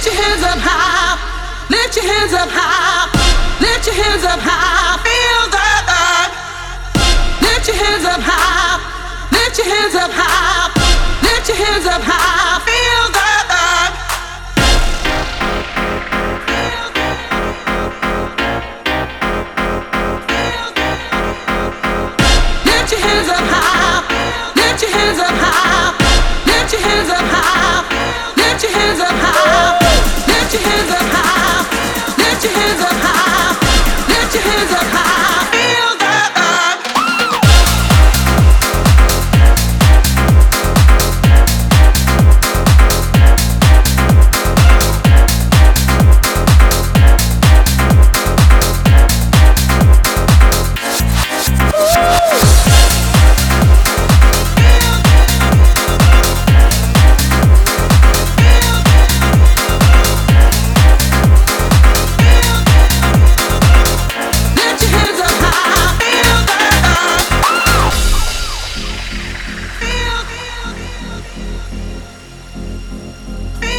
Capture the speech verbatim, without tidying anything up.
your hands up high. Lift your hands up high. Lift your hands up high. Feel the vibe. Lift your hands up high. Lift your hands up high. Lift your hands up high. Feel the vibe. Lift your hands up high. Lift your hands up high. Lift your hands up high. Lift your hands up high. Lift your hands up high. Lift your hands up high. Lift your hands up high. Feel the vibe. Feel